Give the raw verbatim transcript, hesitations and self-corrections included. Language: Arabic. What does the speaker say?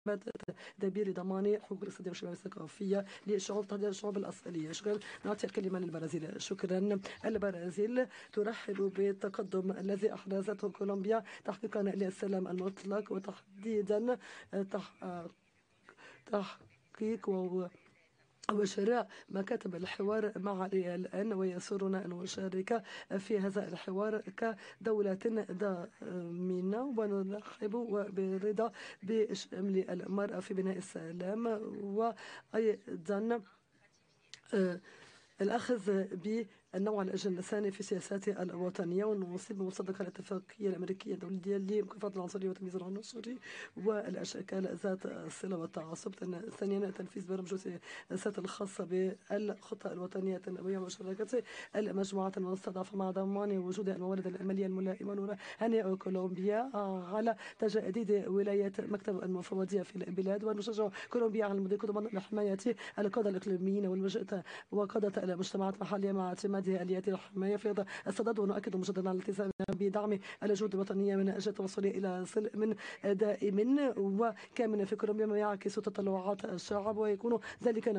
تدبير ضمان حقوق الاقتصادية والشباب الثقافية للشعوب تحديدا الشعوب الأصلية. شكرا. نعطي الكلمة للبرازيل. شكرا. البرازيل ترحب بالتقدم الذي أحرزته كولومبيا تحقيقا للسلام المطلق وتحديدا تحقيق و وشراء مكاتب الحوار مع الآن، ويسرنا أن نشارك في هذا الحوار كدولة ضامنة ونرحب وبرضا بشمل المرأة في بناء السلام، وأيضا الأخذ بالنوع الثاني في السياسات الوطنية، ونوصل بمصدق الاتفاقية الأمريكية الدولية لمكافحة العنصرية وتمييز العنصري والأشكال ذات الصلة والتعصب. ثانيا تنفيذ برامج السياسات الخاصة بالخطة الوطنية التنموية ومشاركة المجموعات المستضعفة مع ضمان وجود الموارد المالية الملائمة. ونهنئ كولومبيا على تجديد ولاية مكتب المفوضية في البلاد، ونشجع كولومبيا على المضي قدما لحماية القادة الإقليميين والمجتمعات وقادة المجتمعات المحلية مع اعتماد آليات الحماية في هذا الصدد. ونؤكد مجددا على الالتزام بدعم الجهود الوطنية من أجل التوصل إلى سلم دائم وكامل في كولومبيا ما يعكس تطلعات الشعب، ويكون ذلك